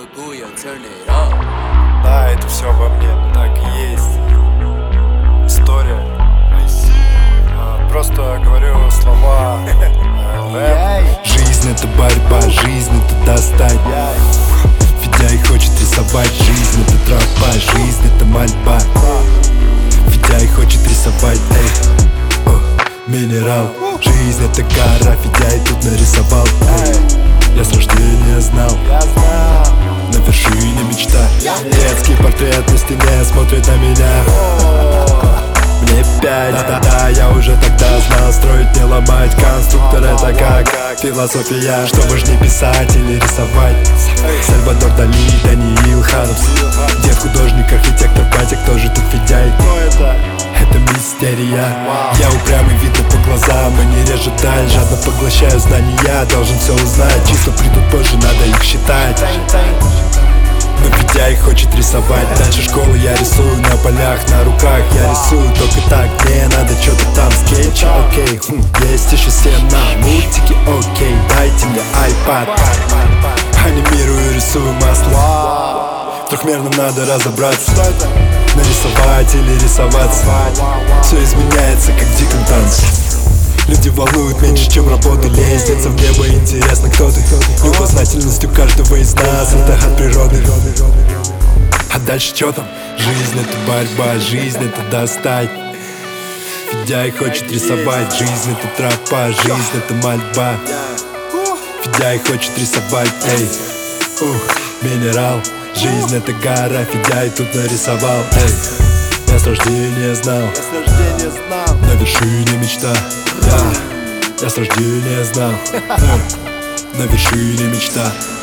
Да, это все во мне, так и есть. История. Просто говорю слова. Жизнь — это борьба, жизнь — это достать. Федяй хочет рисовать, жизнь — это тропа, жизнь — это мольба. Федяй хочет рисовать, эй, минерал. Жизнь — это гора, Федяй тут нарисовал, эй. Я с рождения знал, на вершине мечта. Детский портрет на стене смотрит на меня. Мне 5, да, я уже тогда знал, строить не ломать. Конструктор — это как философия. Что важнее, писать или рисовать? Сальвадор Дали, Даниил Ханус. Где в художник, архитектор, батя, кто же тут Федяй? Это мистерия. Я упрямый, видно по глазам, и не режет даль. Жадно поглощаю знания, должен все узнать. Числа придут позже, надо их считать. Но Федяй хочет рисовать. Дальше школы я рисую на полях, на руках я рисую только так. Мне надо что-то там, скетчи, окей. Есть еще стена, мультики, окей. Дайте мне iPad. Анимирую, рисую масло. В трехмерном надо разобраться. Нарисовать или рисоваться. Все изменяется, как в диком танце. Люди волнуют меньше, чем работа. Лестница в небо, интересно, кто ты. Любознательностью каждого из нас, это от природы. А дальше что там? Жизнь — это борьба, жизнь — это достать. Федяй хочет рисовать, жизнь — это тропа, жизнь — это мольба. Федяй хочет рисовать, эй, минерал. Жизнь — это гора, Федяй тут нарисовал, эй. Я с рождения знал, на вершине мечта. Я с рождения знал, на вершине мечта.